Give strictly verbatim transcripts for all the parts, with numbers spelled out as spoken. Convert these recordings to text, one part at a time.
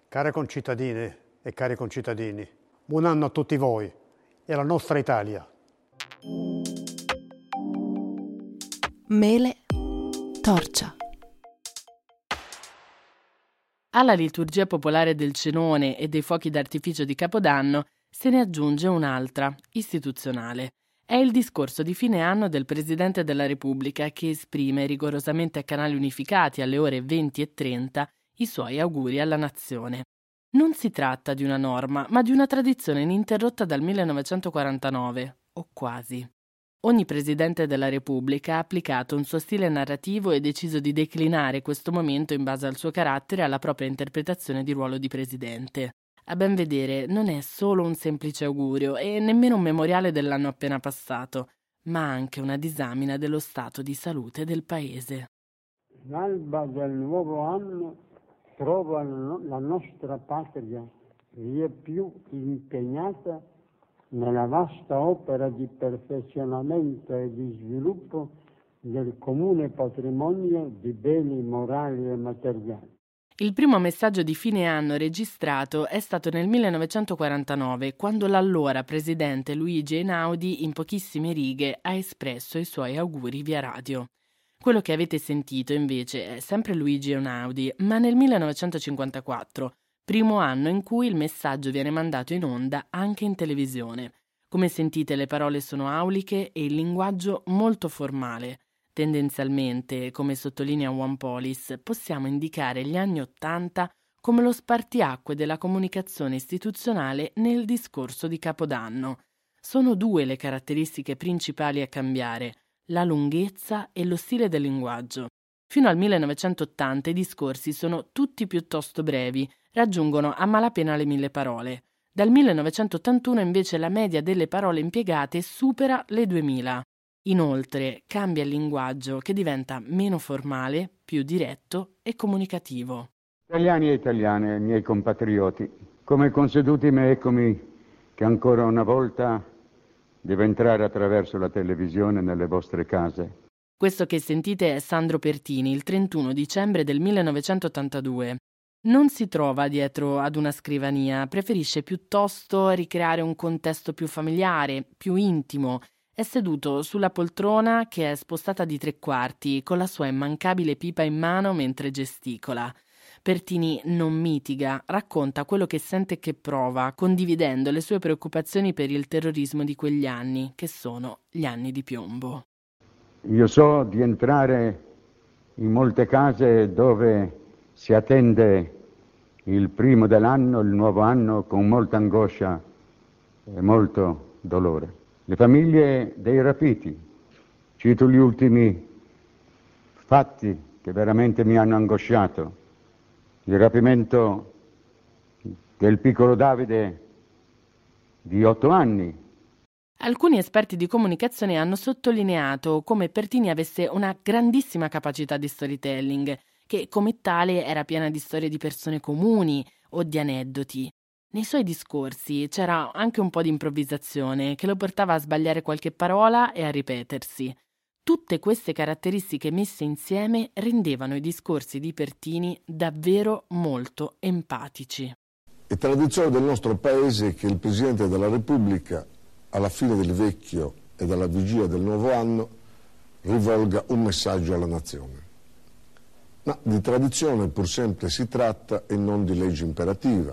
Care concittadine e cari concittadini, buon anno a tutti voi e alla nostra Italia. Mele, torcia. Alla liturgia popolare del cenone e dei fuochi d'artificio di Capodanno se ne aggiunge un'altra, istituzionale. È il discorso di fine anno del Presidente della Repubblica che esprime rigorosamente a canali unificati alle ore venti e trenta i suoi auguri alla nazione. Non si tratta di una norma, ma di una tradizione ininterrotta dal millenovecentoquarantanove, o quasi. Ogni Presidente della Repubblica ha applicato un suo stile narrativo e deciso di declinare questo momento in base al suo carattere e alla propria interpretazione di ruolo di Presidente. A ben vedere, non è solo un semplice augurio e nemmeno un memoriale dell'anno appena passato, ma anche una disamina dello stato di salute del Paese. L'alba del nuovo anno trova la nostra patria vieppiù impegnata nella vasta opera di perfezionamento e di sviluppo del comune patrimonio di beni morali e materiali. Il primo messaggio di fine anno registrato è stato nel millenovecentoquarantanove, quando l'allora presidente Luigi Einaudi in pochissime righe ha espresso i suoi auguri via radio. Quello che avete sentito invece è sempre Luigi Einaudi, ma nel millenovecentocinquantaquattro, primo anno in cui il messaggio viene mandato in onda anche in televisione. Come sentite, le parole sono auliche e il linguaggio molto formale. Tendenzialmente, come sottolinea Onepolis, possiamo indicare gli anni Ottanta come lo spartiacque della comunicazione istituzionale nel discorso di Capodanno. Sono due le caratteristiche principali a cambiare: la lunghezza e lo stile del linguaggio. Fino al millenovecentottanta i discorsi sono tutti piuttosto brevi, raggiungono a malapena le mille parole. Dal millenovecentottantuno invece la media delle parole impiegate supera le duemila. Inoltre cambia il linguaggio che diventa meno formale, più diretto e comunicativo. Italiani e italiane, miei compatrioti, come conseduti me eccomi che ancora una volta devo entrare attraverso la televisione nelle vostre case. Questo che sentite è Sandro Pertini, il trentuno dicembre del millenovecentottantadue. Non si trova dietro ad una scrivania, preferisce piuttosto ricreare un contesto più familiare, più intimo. È seduto sulla poltrona che è spostata di tre quarti, con la sua immancabile pipa in mano mentre gesticola. Pertini non mitiga, racconta quello che sente e che prova, condividendo le sue preoccupazioni per il terrorismo di quegli anni, che sono gli anni di piombo. Io so di entrare in molte case dove si attende il primo dell'anno, il nuovo anno, con molta angoscia e molto dolore. Le famiglie dei rapiti, cito gli ultimi fatti che veramente mi hanno angosciato. Il rapimento del piccolo Davide di otto anni. Alcuni esperti di comunicazione hanno sottolineato come Pertini avesse una grandissima capacità di storytelling, che come tale era piena di storie di persone comuni o di aneddoti. Nei suoi discorsi c'era anche un po' di improvvisazione che lo portava a sbagliare qualche parola e a ripetersi. Tutte queste caratteristiche messe insieme rendevano i discorsi di Pertini davvero molto empatici. È tradizione del nostro Paese che il Presidente della Repubblica, alla fine del vecchio e alla vigilia del nuovo anno, rivolga un messaggio alla nazione. Ma di tradizione pur sempre si tratta e non di legge imperativa.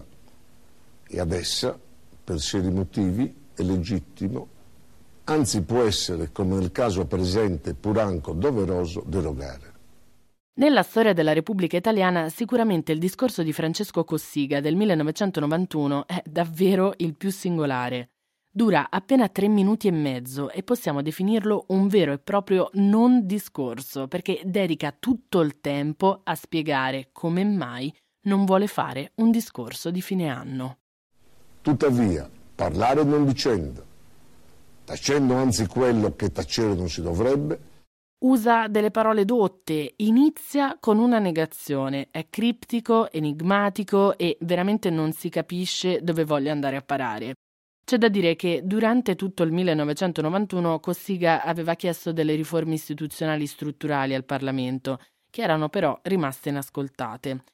E ad essa, per seri motivi, è legittimo, anzi può essere, come nel caso presente, pur anche doveroso, derogare. Nella storia della Repubblica Italiana sicuramente il discorso di Francesco Cossiga del millenovecentonovantuno è davvero il più singolare. Dura appena tre minuti e mezzo e possiamo definirlo un vero e proprio non discorso, perché dedica tutto il tempo a spiegare come mai non vuole fare un discorso di fine anno. Tuttavia, parlare non dicendo, tacendo anzi quello che tacere non si dovrebbe. Usa delle parole dotte, inizia con una negazione, è criptico, enigmatico e veramente non si capisce dove voglia andare a parare. C'è da dire che durante tutto il millenovecentonovantuno Cossiga aveva chiesto delle riforme istituzionali strutturali al Parlamento, che erano però rimaste inascoltate.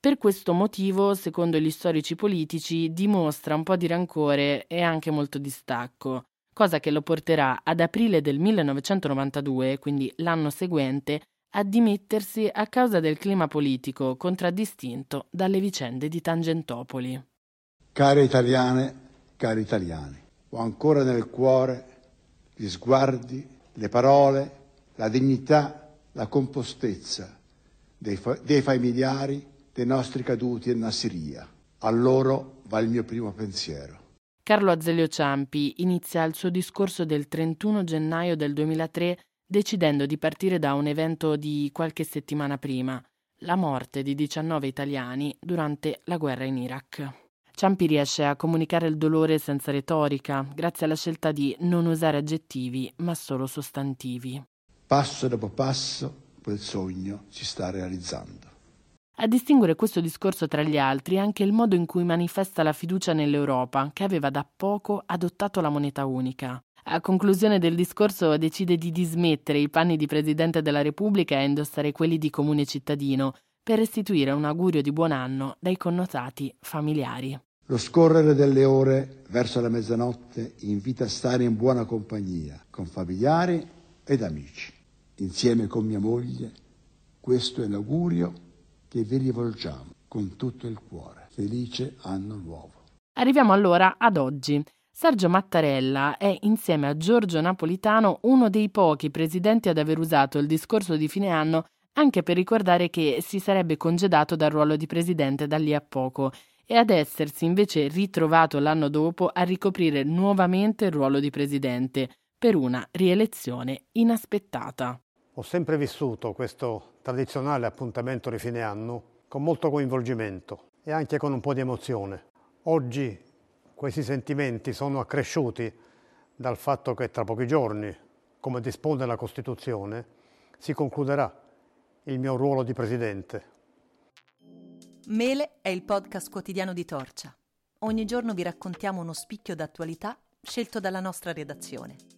Per questo motivo, secondo gli storici politici, dimostra un po' di rancore e anche molto distacco, cosa che lo porterà ad aprile del millenovecentonovantadue, quindi l'anno seguente, a dimettersi a causa del clima politico contraddistinto dalle vicende di Tangentopoli. Care italiane, cari italiani, ho ancora nel cuore gli sguardi, le parole, la dignità, la compostezza dei, fa- dei familiari dei nostri caduti in Nassiriya. A loro va il mio primo pensiero. Carlo Azeglio Ciampi inizia il suo discorso del trentuno gennaio del duemilatré decidendo di partire da un evento di qualche settimana prima, la morte di diciannove italiani durante la guerra in Iraq. Ciampi riesce a comunicare il dolore senza retorica, grazie alla scelta di non usare aggettivi, ma solo sostantivi. Passo dopo passo, quel sogno si sta realizzando. A distinguere questo discorso tra gli altri anche il modo in cui manifesta la fiducia nell'Europa, che aveva da poco adottato la moneta unica. A conclusione del discorso decide di dismettere i panni di Presidente della Repubblica e indossare quelli di comune cittadino, per restituire un augurio di buon anno dai connotati familiari. Lo scorrere delle ore verso la mezzanotte invita a stare in buona compagnia, con familiari ed amici. Insieme con mia moglie, questo è l'augurio che vi rivolgiamo con tutto il cuore. Felice anno nuovo. Arriviamo allora ad oggi. Sergio Mattarella è, insieme a Giorgio Napolitano, uno dei pochi presidenti ad aver usato il discorso di fine anno anche per ricordare che si sarebbe congedato dal ruolo di presidente da lì a poco e ad essersi invece ritrovato l'anno dopo a ricoprire nuovamente il ruolo di presidente per una rielezione inaspettata. Ho sempre vissuto questo tradizionale appuntamento di fine anno con molto coinvolgimento e anche con un po' di emozione. Oggi questi sentimenti sono accresciuti dal fatto che tra pochi giorni, come dispone la Costituzione, si concluderà il mio ruolo di presidente. Mele è il podcast quotidiano di Torcia. Ogni giorno vi raccontiamo uno spicchio d'attualità scelto dalla nostra redazione.